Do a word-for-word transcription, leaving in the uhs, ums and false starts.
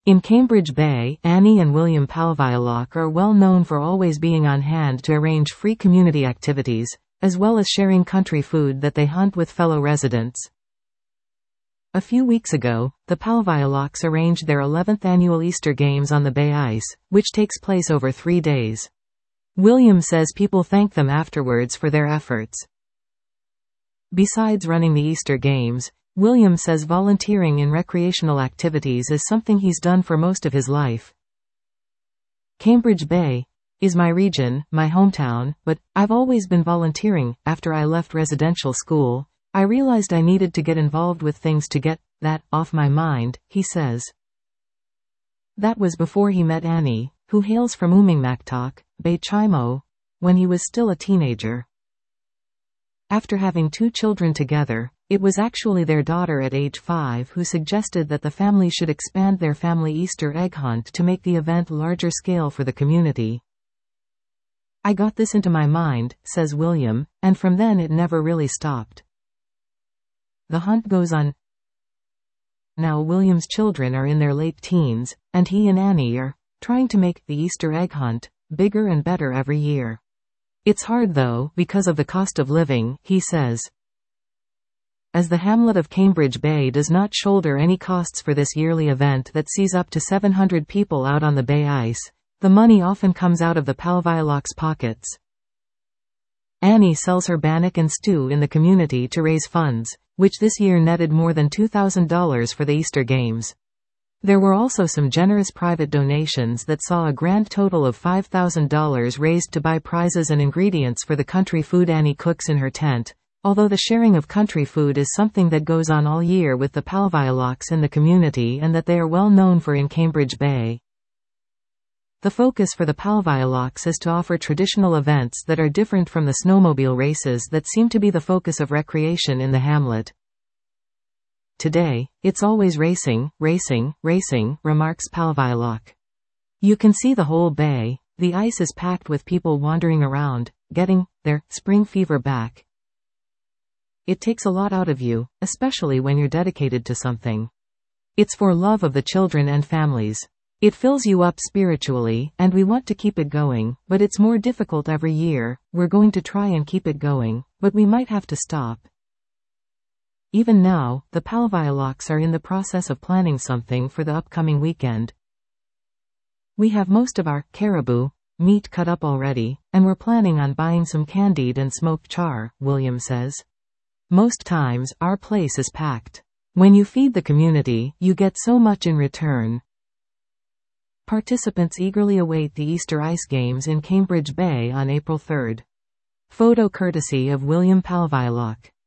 In Cambridge Bay, Annie and William Palviolok are well known for always being on hand to arrange free community activities, as well as sharing country food that they hunt with fellow residents. A few weeks ago, the Palvioloks arranged their eleventh annual Easter Games on the Bay Ice, which takes place over three days. William says people thank them afterwards for their efforts. Besides running the Easter Games, William says volunteering in recreational activities is something he's done for most of his life. Cambridge Bay is my region, my hometown, but I've always been volunteering. After I left residential school, I realized I needed to get involved with things to get that off my mind, he says. That was before he met Annie, who hails from Umingmaktok, Bay Chimo, when he was still a teenager. After having two children together, it was actually their daughter at age five who suggested that the family should expand their family Easter egg hunt to make the event larger scale for the community. I got this into my mind, says William, and from then it never really stopped. The hunt goes on. Now William's children are in their late teens, and he and Annie are trying to make the Easter egg hunt bigger and better every year. It's hard though, because of the cost of living, he says. As the hamlet of Cambridge Bay does not shoulder any costs for this yearly event that sees up to seven hundred people out on the Bay Ice, the money often comes out of the Palviolok's pockets. Annie sells her bannock and stew in the community to raise funds, which this year netted more than two thousand dollars for the Easter Games. There were also some generous private donations that saw a grand total of five thousand dollars raised to buy prizes and ingredients for the country food Annie cooks in her tent, although the sharing of country food is something that goes on all year with the Palvioloks in the community and that they are well known for in Cambridge Bay. The focus for the Palvioloks is to offer traditional events that are different from the snowmobile races that seem to be the focus of recreation in the hamlet. Today, it's always racing, racing, racing, remarks Palviolok. You can see the whole bay. The ice is packed with people wandering around, getting their spring fever back. It takes a lot out of you, especially when you're dedicated to something. It's for love of the children and families. It fills you up spiritually, and we want to keep it going, but it's more difficult every year. We're going to try and keep it going, but we might have to stop. Even now, the Palvioloks are in the process of planning something for the upcoming weekend. We have most of our caribou meat cut up already, and we're planning on buying some candied and smoked char, William says. Most times, our place is packed. When you feed the community, you get so much in return. Participants eagerly await the Easter Ice Games in Cambridge Bay on April third. Photo courtesy of William Palviolok.